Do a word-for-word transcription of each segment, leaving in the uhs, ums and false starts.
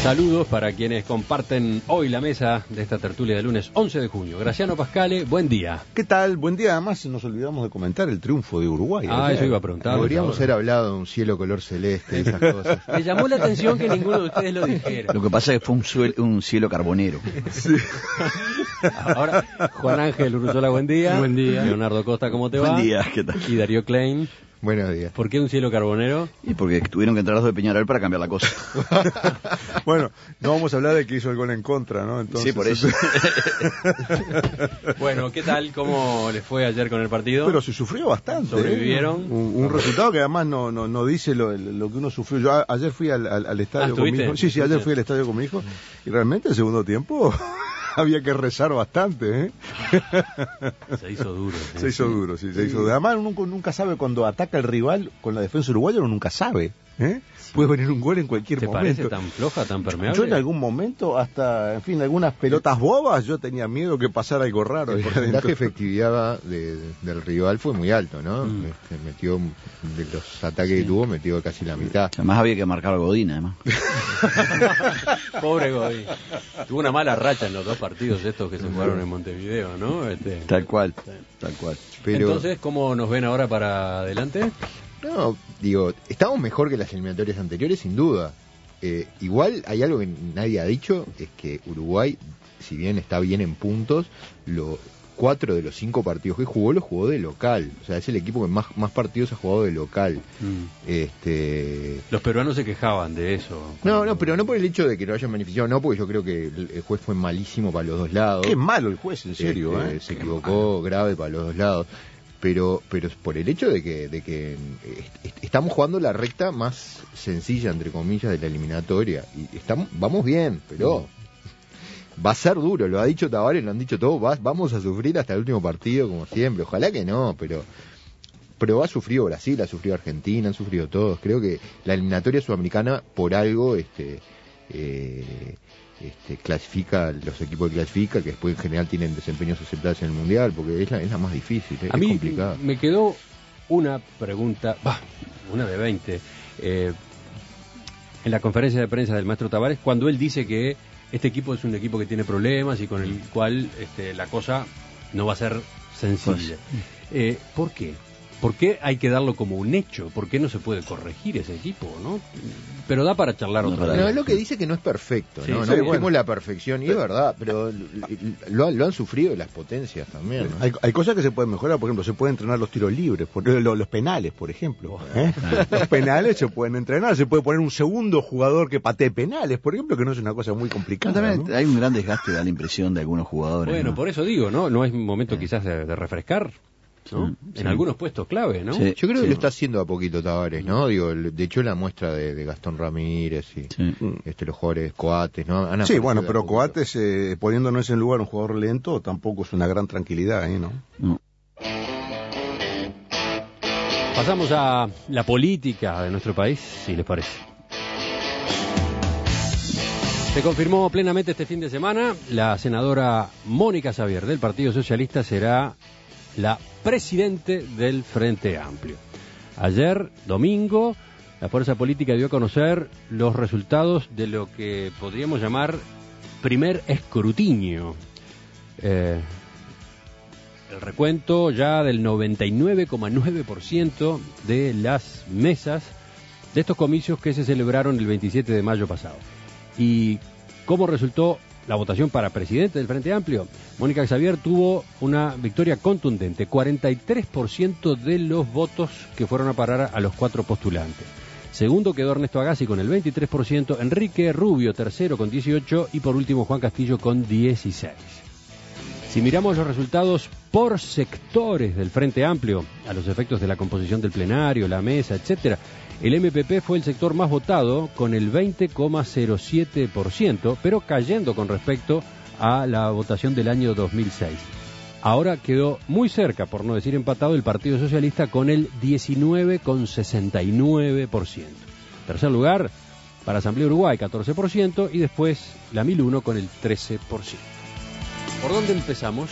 Saludos para quienes comparten hoy la mesa de esta tertulia de lunes once de junio. Graciano Pascale, buen día. ¿Qué tal? Buen día. Además nos olvidamos de comentar el triunfo de Uruguay. Ah, eso iba a preguntar. Podríamos haber hablado de un cielo color celeste y esas cosas. Me llamó la atención que ninguno de ustedes lo dijera. Lo que pasa es que fue un, suel, un cielo carbonero. Sí. Ahora, Juan Ángel Urruzola, buen día. Buen día. Leonardo Costa, ¿cómo te va? Buen día, ¿qué tal? Y Darío Klein. Buenos días. ¿Por qué un cielo carbonero? Y porque tuvieron que entrar los de Peñarol para cambiar la cosa. Bueno, no vamos a hablar de que hizo el gol en contra, ¿no? Entonces, sí, por eso. Bueno, ¿qué tal? ¿Cómo les fue ayer con el partido? Pero se sufrió bastante. ¿Sobrevivieron? ¿eh? Un, un resultado que además no, no, no dice lo, lo que uno sufrió. Yo a, ayer fui al, al, al estadio ah, con mi hijo. Sí, sí, ayer fui al estadio con mi hijo. Y realmente el segundo tiempo había que rezar bastante, ¿eh? Se hizo duro. ¿sí? Se hizo duro, sí, se hizo duro. Además, uno nunca sabe cuando ataca el rival con la defensa uruguaya, uno nunca sabe, ¿eh? Sí. Puede venir un gol en cualquier ¿Te momento. ¿Te parece tan floja, tan permeable? Yo en algún momento, hasta, en fin, algunas pelotas bobas, yo tenía miedo que pasara algo raro. El porcentaje de efectividad de, de, del rival fue muy alto, ¿no? Mm. Este, metió, de los ataques sí. que tuvo, metió casi la mitad. Además había que marcar a Godín, además. Pobre Godín. Tuvo una mala racha en los dos partidos estos que se jugaron en Montevideo, ¿no? Este... Tal cual, tal cual. Pero... Entonces, ¿cómo nos ven ahora para adelante? No, digo, estamos mejor que las eliminatorias anteriores, sin duda. Eh, igual hay algo que nadie ha dicho, es que Uruguay, si bien está bien en puntos, lo, cuatro de los cinco partidos que jugó los jugó de local. O sea, es el equipo que más, más partidos ha jugado de local. Mm. Este... Los peruanos se quejaban de eso. No, no, pero no por el hecho de que lo hayan beneficiado, no, porque yo creo que el juez fue malísimo para los dos lados. Qué malo el juez, en serio. Este, ¿eh? Se equivocó malo. grave para los dos lados. Pero pero por el hecho de que de que est- estamos jugando la recta más sencilla, entre comillas, de la eliminatoria. Y estamos vamos bien, pero mm. va a ser duro, lo ha dicho Tavares, lo han dicho todos, va, vamos a sufrir hasta el último partido, como siempre. Ojalá que no, pero pero ha sufrido Brasil, ha sufrido Argentina, han sufrido todos. Creo que la eliminatoria sudamericana, por algo, este eh, Este, clasifica los equipos que clasifica, que después en general tienen desempeños aceptables en el mundial, porque es la, es la más difícil, ¿eh? A es mí complicado. Me quedó una pregunta, bah, una de veinte, eh, en la conferencia de prensa del maestro Tavares, cuando él dice que este equipo es un equipo que tiene problemas y con el cual este, la cosa no va a ser sencilla. Eh, ¿Por qué? ¿Por qué hay que darlo como un hecho? ¿Por qué no se puede corregir ese equipo, no? Pero da para charlar no, otra vez. vez. No, es lo que dice que no es perfecto, sí, ¿no? Sí, no busquemos bueno. la perfección, y es verdad, pero lo, lo han sufrido las potencias también, ¿no? Hay, hay cosas que se pueden mejorar, por ejemplo, se pueden entrenar los tiros libres, por, los, los penales, por ejemplo. ¿eh? Los penales se pueden entrenar, se puede poner un segundo jugador que patee penales, por ejemplo, que no es una cosa muy complicada. No, también ¿no? hay un gran desgaste, da la impresión de algunos jugadores. Bueno, ¿no? por eso digo, ¿no? No es un momento sí. quizás de, de refrescar. ¿no? Sí, en sí. algunos puestos clave, ¿no? Sí, yo creo sí. que lo está haciendo a poquito Tavares, ¿no? Digo, de hecho la muestra de, de Gastón Ramírez y sí. este los jugadores Coates, ¿no? Han sí, bueno, pero Coates eh, poniéndonos en lugar un jugador lento tampoco es una gran tranquilidad, ¿eh? ¿no? no. Pasamos a la política de nuestro país, si les parece. Se confirmó plenamente este fin de semana, la senadora Mónica Xavier del Partido Socialista será la presidente del Frente Amplio. Ayer, domingo, la fuerza política dio a conocer los resultados de lo que podríamos llamar primer escrutinio. Eh, el recuento ya del noventa y nueve coma nueve por ciento de las mesas de estos comicios que se celebraron el veintisiete de mayo pasado. ¿Y cómo resultó la votación para presidente del Frente Amplio? Mónica Xavier tuvo una victoria contundente, cuarenta y tres por ciento de los votos que fueron a parar a los cuatro postulantes. Segundo quedó Ernesto Agassi con el veintitrés por ciento, Enrique Rubio tercero con dieciocho y por último Juan Castillo con dieciséis. Si miramos los resultados por sectores del Frente Amplio, a los efectos de la composición del plenario, la mesa, etcétera, el M P P fue el sector más votado con el veinte coma cero siete por ciento, pero cayendo con respecto a la votación del año dos mil seis. Ahora quedó muy cerca, por no decir empatado, el Partido Socialista con el diecinueve coma sesenta y nueve por ciento. Tercer lugar para Asamblea Uruguay, catorce por ciento, y después la mil uno con el trece por ciento. ¿Por dónde empezamos?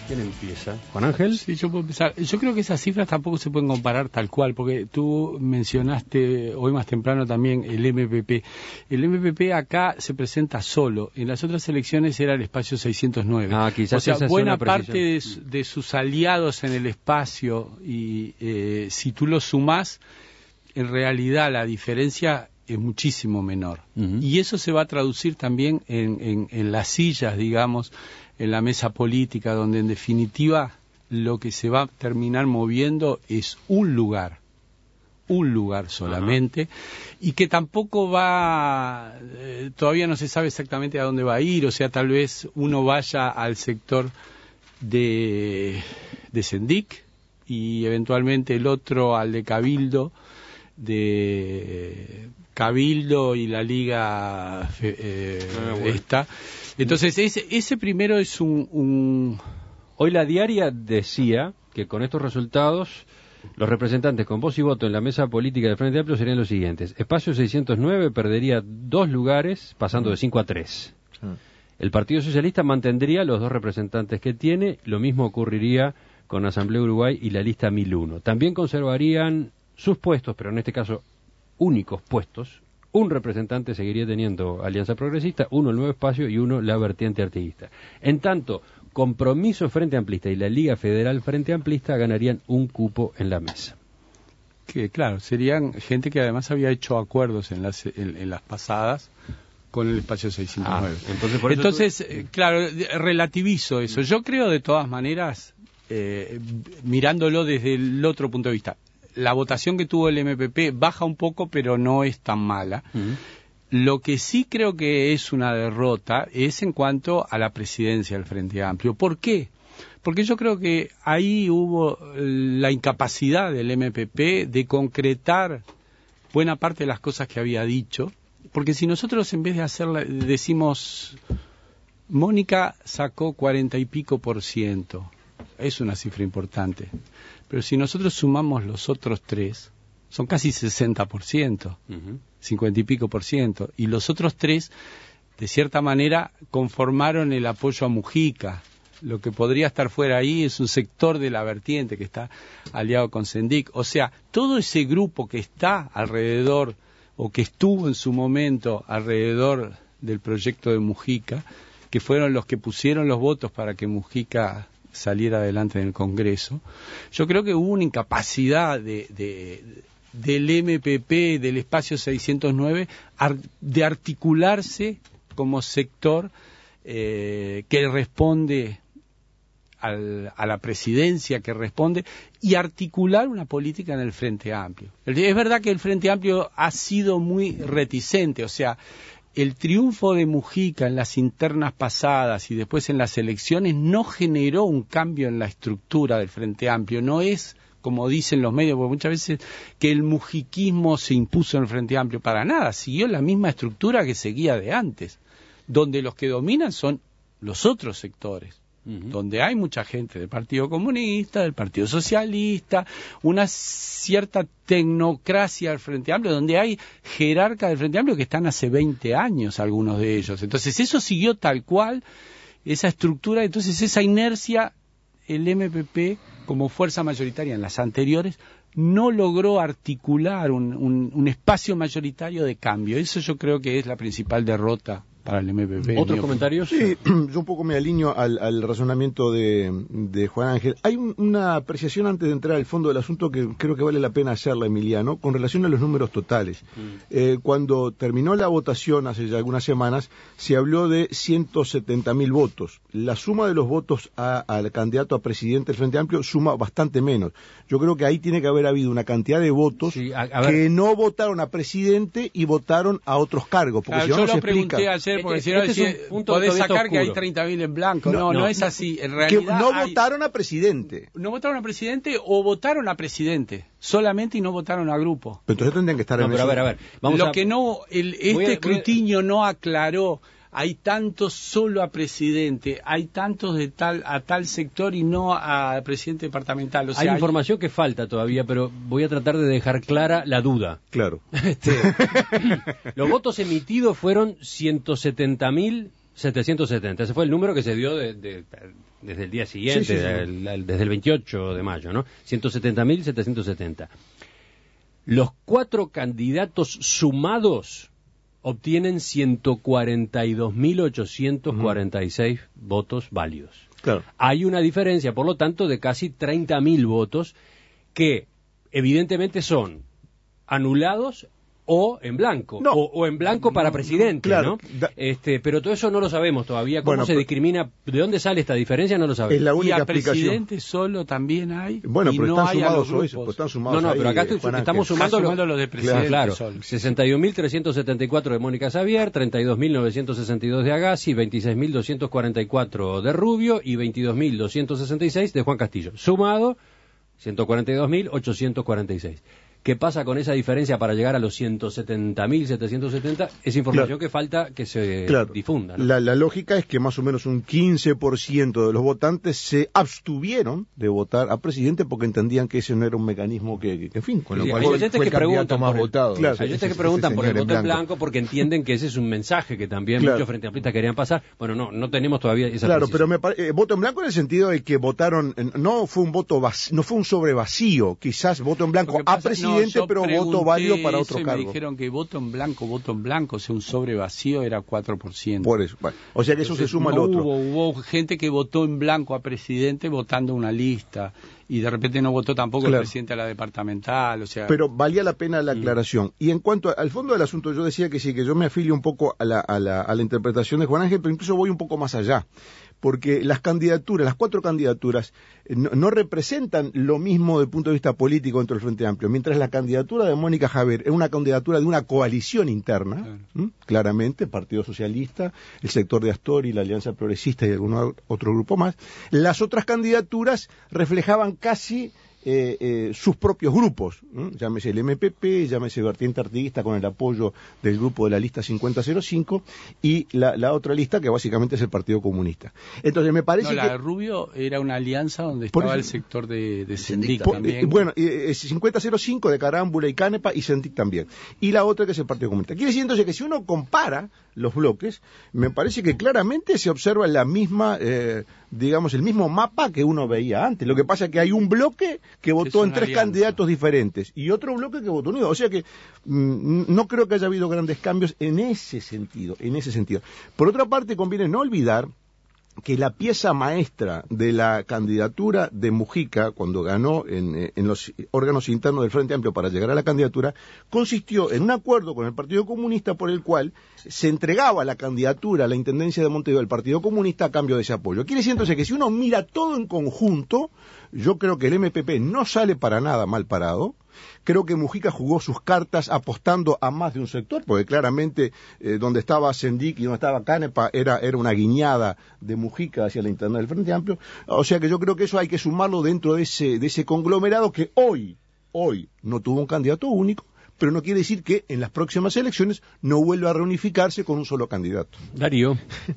¿Quién empieza? ¿Juan Ángel? Sí, yo puedo empezar. Yo creo que esas cifras tampoco se pueden comparar tal cual, porque tú mencionaste hoy más temprano también el M P P. El M P P acá se presenta solo. En las otras elecciones era el espacio seiscientos nueve. Ah, quizás o sea, esa es buena una parte de, precisión. de sus aliados en el espacio, y eh, si tú los sumás, en realidad la diferencia es muchísimo menor. Uh-huh. Y eso se va a traducir también en, en, en las sillas, digamos, en la mesa política, donde en definitiva lo que se va a terminar moviendo es un lugar, un lugar solamente, uh-huh. y que tampoco va, eh, todavía no se sabe exactamente a dónde va a ir, o sea, tal vez uno vaya al sector de, de Sendic y eventualmente el otro al de Cabildo, de Cabildo y la Liga eh, ah, bueno. esta. Entonces ese, ese primero es un, un... Hoy la Diaria decía que con estos resultados los representantes con voz y voto en la mesa política del Frente Amplio serían los siguientes. Espacio seiscientos nueve perdería dos lugares pasando de cinco a tres. El Partido Socialista mantendría los dos representantes que tiene, lo mismo ocurriría con Asamblea Uruguay y la lista mil uno. También conservarían sus puestos, pero en este caso únicos puestos. Un representante seguiría teniendo Alianza Progresista, uno el Nuevo Espacio y uno la vertiente artiguista. En tanto, Compromiso Frente Amplista y la Liga Federal Frente Amplista ganarían un cupo en la mesa. Que claro, serían gente que además había hecho acuerdos en las, en, en las pasadas con el espacio seiscientos nueve. Ah, entonces, por eso entonces tú... eh, claro, relativizo eso. Yo creo de todas maneras, eh, mirándolo desde el otro punto de vista, la votación que tuvo el M P P baja un poco, pero no es tan mala. Uh-huh. Lo que sí creo que es una derrota es en cuanto a la presidencia del Frente Amplio. ¿Por qué? Porque yo creo que ahí hubo la incapacidad del M P P de concretar buena parte de las cosas que había dicho. Porque si nosotros en vez de hacerla, decimos, Mónica sacó cuarenta y pico por ciento, es una cifra importante. Pero si nosotros sumamos los otros tres, son casi sesenta por ciento, uh-huh. cincuenta y pico por ciento. Y los otros tres, de cierta manera, conformaron el apoyo a Mujica. Lo que podría estar fuera ahí es un sector de la vertiente que está aliado con Sendic. O sea, todo ese grupo que está alrededor, o que estuvo en su momento alrededor del proyecto de Mujica, que fueron los que pusieron los votos para que Mujica saliera adelante en el Congreso, yo creo que hubo una incapacidad de, de, del M P P, del espacio seiscientos nueve, ar, de articularse como sector eh, que responde al, a la presidencia, que responde, y articular una política en el Frente Amplio. Es verdad que el Frente Amplio ha sido muy reticente, o sea, el triunfo de Mujica en las internas pasadas y después en las elecciones no generó un cambio en la estructura del Frente Amplio. No es, como dicen los medios, porque muchas veces, que el mujiquismo se impuso en el Frente Amplio. Para nada, siguió la misma estructura que seguía de antes, donde los que dominan son los otros sectores. Uh-huh. Donde hay mucha gente del Partido Comunista, del Partido Socialista, una cierta tecnocracia del Frente Amplio, donde hay jerarcas del Frente Amplio que están hace veinte años, algunos de ellos. Entonces eso siguió tal cual, esa estructura, entonces esa inercia, el M P P, como fuerza mayoritaria en las anteriores, no logró articular un, un, un espacio mayoritario de cambio. Eso yo creo que es la principal derrota para el M P P. ¿Otros comentarios? Sí, yo un poco me alineo al, al razonamiento de, de Juan Ángel. Hay un, una apreciación antes de entrar al fondo del asunto que creo que vale la pena hacerla, Emiliano, con relación a los números totales. Mm. Eh, cuando terminó la votación hace ya algunas semanas, se habló de ciento setenta mil votos. La suma de los votos a, al candidato a presidente del Frente Amplio suma bastante menos. Yo creo que ahí tiene que haber habido una cantidad de votos sí, a, a que no votaron a presidente y votaron a otros cargos. Porque claro, si no, yo no lo se pregunté explica. ayer, porque este, si no, este es un punto podés sacar oscuro. Que hay treinta mil en blanco. No, no, no, no es así. En realidad que no hay... votaron a presidente. No votaron a presidente o votaron a presidente solamente y no votaron a grupo. Pero entonces tendrían que estar no, en pero eso. a ver, a ver. Vamos Lo a... que no, el, este voy a, escrutinio voy a... no aclaró. Hay tantos solo a presidente, hay tantos de tal a tal sector y no a presidente departamental. O sea, hay hay información que falta todavía, pero voy a tratar de dejar clara la duda. Claro. Este, los votos emitidos fueron ciento setenta mil setecientos setenta. Ese fue el número que se dio de, de, desde el día siguiente, sí, sí, sí. del- del- desde el veintiocho de mayo, ¿no? ciento setenta mil setecientos setenta. Los cuatro candidatos sumados obtienen ciento cuarenta y dos mil ochocientos cuarenta y seis uh-huh. votos válidos. Claro. Hay una diferencia, por lo tanto, de casi treinta mil votos que evidentemente son anulados o en blanco, No. o, o en blanco para presidente, Claro, ¿no? da- Este, pero todo eso no lo sabemos todavía. ¿Cómo Bueno, se pero- discrimina? ¿De dónde sale esta diferencia? No lo sabemos. Es la Y única a explicación. presidente solo también hay. Bueno, y pero no están hay a sumados los o eso, grupos. pues están sumados No, no, ahí, pero acá eh, estoy- Juan estamos Ángel. sumando Está lo- sumando los de presidente Claro, solo. sesenta y un mil trescientos setenta y cuatro de Mónica Xavier, treinta y dos mil novecientos sesenta y dos de Agassi, veintiséis mil doscientos cuarenta y cuatro de Rubio y veintidós mil doscientos sesenta y seis de Juan Castillo. Sumado, ciento cuarenta y dos mil ochocientos cuarenta y seis. ¿Qué pasa con esa diferencia para llegar a los ciento setenta mil setecientos setenta? Es información Claro. que falta que se Claro. difunda, ¿no? La, la lógica es que más o menos un quince por ciento de los votantes se abstuvieron de votar a presidente porque entendían que ese no era un mecanismo que, que en fin, Con lo Sí, cual hay fue, oyentes fue que el candidato preguntan más por el- votado. Claro, ese- Hay oyentes ese- que preguntan ese por el señor voto en blanco porque entienden que ese es un mensaje que también Claro. muchos frente amplistas querían pasar. Bueno, no, no tenemos todavía esa Claro, precisión. pero me pare- eh, voto en blanco en el sentido de que votaron, en- no fue un voto vac- no fue un sobre vacío, quizás voto en blanco Lo que a pasa- presidente, no, yo pero voto pregunté válido para eso otro y cargo. Me dijeron que voto en blanco, voto en blanco, o sea, un sobre vacío era cuatro por ciento. Por eso, bueno, o sea que eso se Entonces, suma no al otro. Hubo, hubo gente que votó en blanco a presidente votando una lista y de repente no votó tampoco Claro. el presidente a la departamental, o sea... Pero valía la pena la aclaración. Y en cuanto a- al fondo del asunto, yo decía que sí, que yo me afilio un poco a la, a la, a la interpretación de Juan Ángel, pero incluso voy un poco más allá. Porque las candidaturas, las cuatro candidaturas, eh, no, no representan lo mismo desde el punto de vista político dentro del Frente Amplio. Mientras la candidatura de Mónica Xavier es una candidatura de una coalición interna, Claro. ¿m? claramente, Partido Socialista, el sector de Astori, la Alianza Progresista y algún otro grupo más, las otras candidaturas reflejaban casi eh, eh, sus propios grupos, ¿m? llámese el M P P, llámese Vertiente Artiguista con el apoyo del grupo de la lista cincuenta cero cinco y la, la otra lista que básicamente es el Partido Comunista. Entonces me parece No, la que... de Rubio era una alianza donde Por estaba eso- el sector de, de Sendic Sendic Po- también. eh, Bueno, eh, es cincuenta cero cinco de Carámbula y Canepa y Sentic también. Y la otra que es el Partido Comunista. Quiere decir entonces que si uno compara los bloques, me parece que claramente se observa la misma, eh, digamos, el mismo mapa que uno veía antes. Lo que pasa es que hay un bloque que votó una en tres alianza. candidatos diferentes y otro bloque que votó unido. O sea que mm, no creo que haya habido grandes cambios en ese sentido, en ese sentido. Por otra parte, conviene no olvidar que la pieza maestra de la candidatura de Mujica, cuando ganó en, eh, en los órganos internos del Frente Amplio para llegar a la candidatura, consistió en un acuerdo con el Partido Comunista por el cual se entregaba la candidatura a la Intendencia de Montevideo al Partido Comunista a cambio de ese apoyo. Quiere decir entonces que si uno mira todo en conjunto, yo creo que el M P P no sale para nada mal parado. Creo que Mujica jugó sus cartas apostando a más de un sector, porque claramente eh, donde estaba Sendic y donde estaba Canepa era, era una guiñada de Mujica hacia la interna del Frente Amplio. O sea que yo creo que eso hay que sumarlo dentro de ese, de ese conglomerado que hoy, hoy no tuvo un candidato único, pero no quiere decir que en las próximas elecciones no vuelva a reunificarse con un solo candidato. Darío.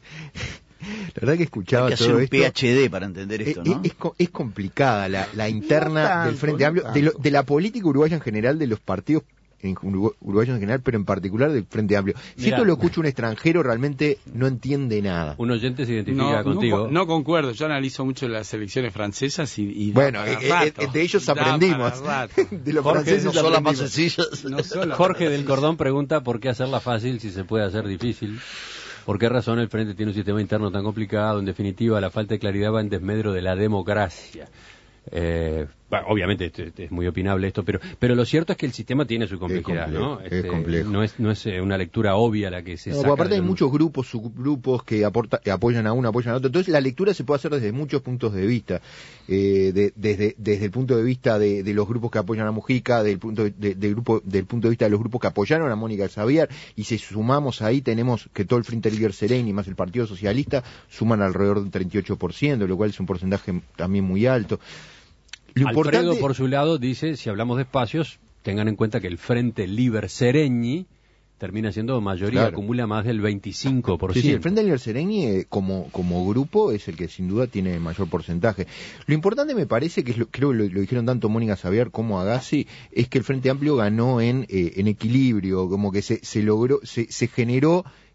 La verdad que escuchaba Hay que hacer todo un esto. P H D para entender esto, Es, ¿no? es co- es complicada la, la interna No tanto, del Frente no Amplio, de, lo- tanto. de la política uruguaya en general, de los partidos en Urugu- uruguayos en general, pero en particular del Frente Amplio. Si Mirá. esto lo escucha un extranjero, realmente no entiende nada. Un oyente se identifica No, no, contigo. co- no concuerdo, yo analizo mucho las elecciones francesas y, y da Bueno, para eh, rato, eh, de ellos da aprendimos. para rato. De los Jorge, franceses no son las más aprendimos. sencillas. No son las- Jorge del Cordón pregunta por qué hacerla fácil si se puede hacer difícil. ¿Por qué razón el Frente tiene un sistema interno tan complicado? En definitiva, la falta de claridad va en desmedro de la democracia. Eh, bueno, obviamente es, es muy opinable esto, pero pero lo cierto es que el sistema tiene su complejidad, complejo, ¿no? es complejo. No es no es eh, una lectura obvia la que se No, saca. porque aparte hay de- muchos grupos, subgrupos que aporta, que apoyan a uno, apoyan a otro. Entonces la lectura se puede hacer desde muchos puntos de vista. Eh, de- desde, desde el punto de vista de, de los grupos que apoyan a Mujica, del punto de, de- del grupo, del punto de vista de los grupos que apoyaron a Mónica Xavier, y si sumamos ahí tenemos que todo el Frente Liber Sereni más el Partido Socialista suman alrededor del treinta y ocho por ciento, lo cual es un porcentaje también muy alto. Lo Alfredo, importante- por su lado, dice, si hablamos de espacios, tengan en cuenta que el Frente Liber Sereñi termina siendo mayoría, Claro. acumula más del veinticinco por Sí, ciento. sí, el Frente Liber Sereni eh, como, como grupo es el que sin duda tiene mayor porcentaje. Lo importante me parece, que es lo, creo que lo, lo dijeron tanto Mónica Xavier como Agassi, es que el Frente Amplio ganó en, eh, en equilibrio, como que se, se logró, se, se generó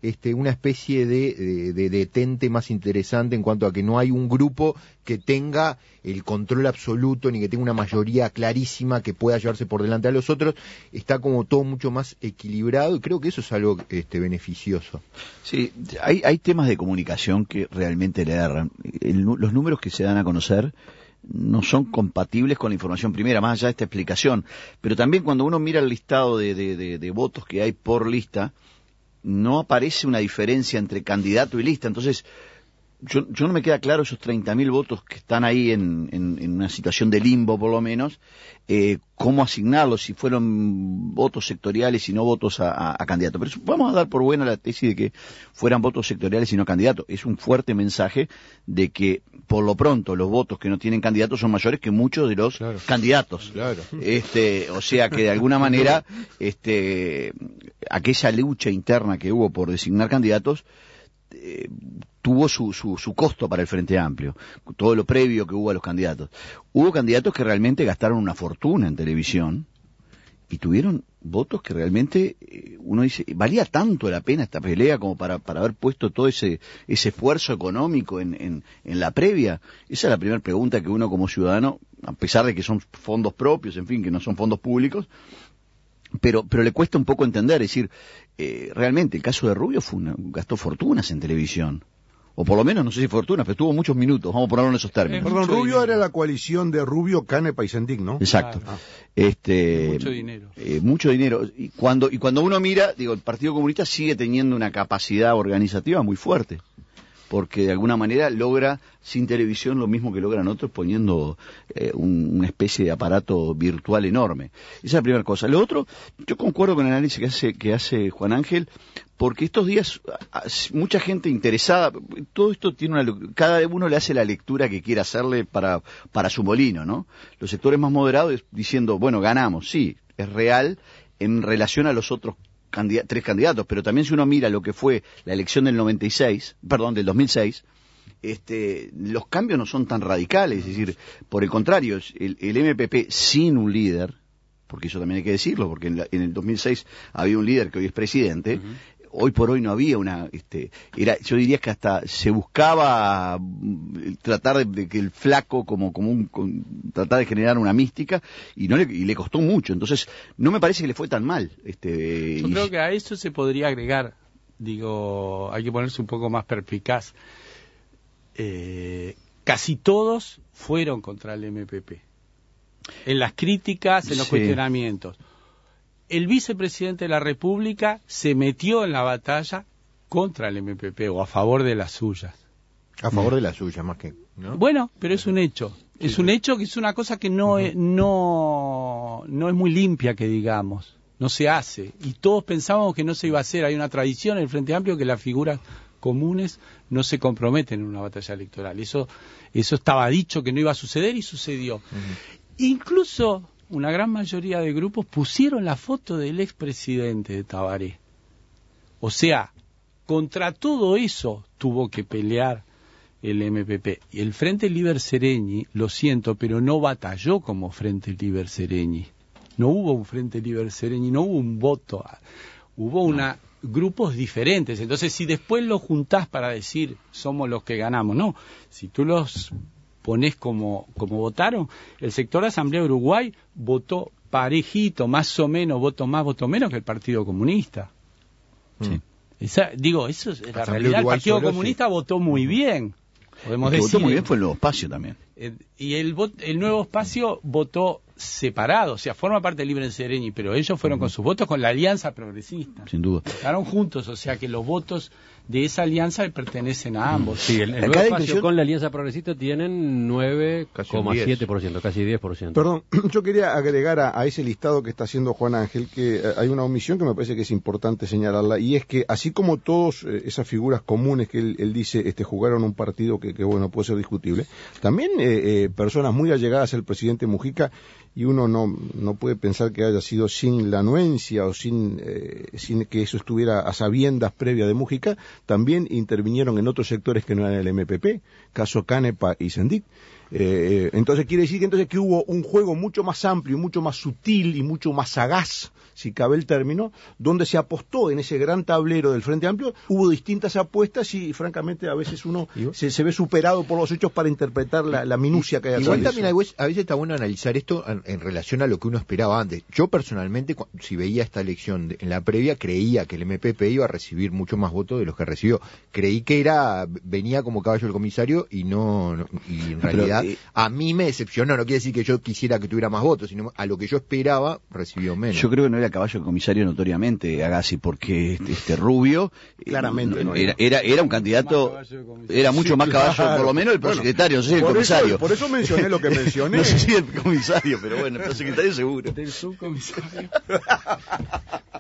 este, una especie de, de, de detente más interesante en cuanto a que no hay un grupo que tenga el control absoluto ni que tenga una mayoría clarísima que pueda llevarse por delante a los otros. Está como todo mucho más equilibrado y creo que eso es algo este, beneficioso. Sí, hay, hay temas de comunicación que realmente le erran. El, los números que se dan a conocer no son compatibles con la información primera, más allá de esta explicación. Pero también cuando uno mira el listado de, de, de, de votos que hay por lista, no aparece una diferencia entre candidato y lista. Entonces, yo, yo no me queda claro esos treinta mil votos que están ahí en, en, en una situación de limbo, por lo menos, eh, cómo asignarlos, si fueron votos sectoriales y no votos a, a, a candidato. Pero vamos a dar por buena la tesis de que fueran votos sectoriales y no candidatos. Es un fuerte mensaje de que, por lo pronto, los votos que no tienen candidatos son mayores que muchos de los claro. candidatos. Claro. Este, o sea que de alguna manera, este, aquella lucha interna que hubo por designar candidatos, eh, tuvo su, su, su costo para el Frente Amplio, todo lo previo que hubo a los candidatos. Hubo candidatos que realmente gastaron una fortuna en televisión y tuvieron votos que realmente eh, uno dice, ¿valía tanto la pena esta pelea como para, para haber puesto todo ese, ese esfuerzo económico en, en, en la previa? Esa es la primera pregunta que uno como ciudadano, a pesar de que son fondos propios, en fin, que no son fondos públicos, pero pero le cuesta un poco entender, es decir, eh, realmente el caso de Rubio fue una, gastó fortunas en televisión. O por lo menos, no sé si fortuna, pero estuvo muchos minutos, vamos a ponerlo en esos términos. Perdón, Rubio dinero. Era la coalición de Rubio, Canepa y Sendik, ¿no? Exacto. Claro. Este, mucho dinero. Eh, mucho dinero. Y cuando, y cuando uno mira, digo, el Partido Comunista sigue teniendo una capacidad organizativa muy fuerte, porque de alguna manera logra, sin televisión, lo mismo que logran otros poniendo eh, un, una especie de aparato virtual enorme. Esa es la primera cosa. Lo otro, yo concuerdo con el análisis que hace, que hace Juan Ángel, porque estos días mucha gente interesada, todo esto tiene una, cada uno le hace la lectura que quiera hacerle para, para su molino, ¿no? Los sectores más moderados diciendo, bueno, ganamos, sí, es real en relación a los otros candid- tres candidatos, pero también si uno mira lo que fue la elección del noventa y seis, perdón, del dos mil seis, este, los cambios no son tan radicales, es decir, por el contrario, el, el M P P sin un líder, porque eso también hay que decirlo, porque en, la, en el dos mil seis había un líder que hoy es presidente, uh-huh. Hoy por hoy no había una, este, era, yo diría que hasta se buscaba tratar de, de que el flaco como, como un, con, tratar de generar una mística y no le, y le costó mucho. Entonces, no me parece que le fue tan mal. Este, yo y... creo que a eso se podría agregar, digo, hay que ponerse un poco más perspicaz. Eh, casi todos fueron contra el M P P. En las críticas, en los sí. cuestionamientos. El vicepresidente de la República se metió en la batalla contra el M P P o a favor de las suyas. A favor de las suyas, más que... ¿no? Bueno, pero es un hecho. Sí, es un sí. hecho que es una cosa que no, uh-huh. es, no, no es muy limpia, que digamos. No se hace. Y todos pensábamos que no se iba a hacer. Hay una tradición en el Frente Amplio que las figuras comunes no se comprometen en una batalla electoral. Eso, eso estaba dicho que no iba a suceder y sucedió. Uh-huh. Incluso... una gran mayoría de grupos pusieron la foto del expresidente de Tabaré. O sea, contra todo eso tuvo que pelear el M P P. Y el Frente Liber Seregni, lo siento, pero no batalló como Frente Liber Seregni. No hubo un Frente Liber Seregni, no hubo un voto. Hubo una, grupos diferentes. Entonces, si después los juntás para decir somos los que ganamos, no. Si tú los ponés como, como votaron, el sector de Asamblea de Uruguay votó parejito, más o menos, voto más, voto menos que el Partido Comunista. Sí. Esa, digo, eso es la realidad. El Partido solo, Comunista sí. votó muy bien. Podemos el que decir. Votó muy bien fue el Nuevo Espacio también. Eh, y el, el Nuevo Espacio votó separado, o sea, forma parte del Libre Seregni, pero ellos fueron uh-huh. con sus votos con la Alianza Progresista. Sin duda. Votaron juntos, o sea que los votos de esa alianza pertenecen a ambos. Sí, el, el Nuevo Espacio inclusión... con la Alianza Progresista tienen nueve coma siete por ciento, casi diez por ciento. Perdón, yo quería agregar a, a ese listado que está haciendo Juan Ángel que eh, hay una omisión que me parece que es importante señalarla, y es que así como todos eh, esas figuras comunes que él, él dice este, jugaron un partido que, que bueno, puede ser discutible, también eh, eh, personas muy allegadas al presidente Mujica, y uno no, no puede pensar que haya sido sin la anuencia o sin, eh, sin que eso estuviera a sabiendas previa de Mujica, también intervinieron en otros sectores que no eran el M P P, caso Canepa y Sendik. Eh, entonces quiere decir que entonces que hubo un juego mucho más amplio, mucho más sutil y mucho más sagaz, si cabe el término, donde se apostó en ese gran tablero del Frente Amplio, hubo distintas apuestas y francamente a veces uno se, se ve superado por los hechos para interpretar la, la minucia que hay. Igual también a veces, a veces está bueno analizar esto en, en relación a lo que uno esperaba antes. Yo personalmente, si veía esta elección de, en la previa, creía que el M P P iba a recibir mucho más votos de los que recibió. Creí que era venía como caballo del comisario y no, no y en realidad Pero, eh, a mí me decepcionó. No quiere decir que yo quisiera que tuviera más votos, sino a lo que yo esperaba recibió menos. Yo creo que no era caballo del comisario notoriamente, Agassi, porque este, este Rubio claramente no era, era era un candidato, era mucho sí, más caballo, claro. Por lo menos el prosecretario, bueno, no sé si el comisario. Eso, por eso mencioné lo que mencioné. No sé si el comisario, pero bueno, el prosecretario seguro. Del subcomisario.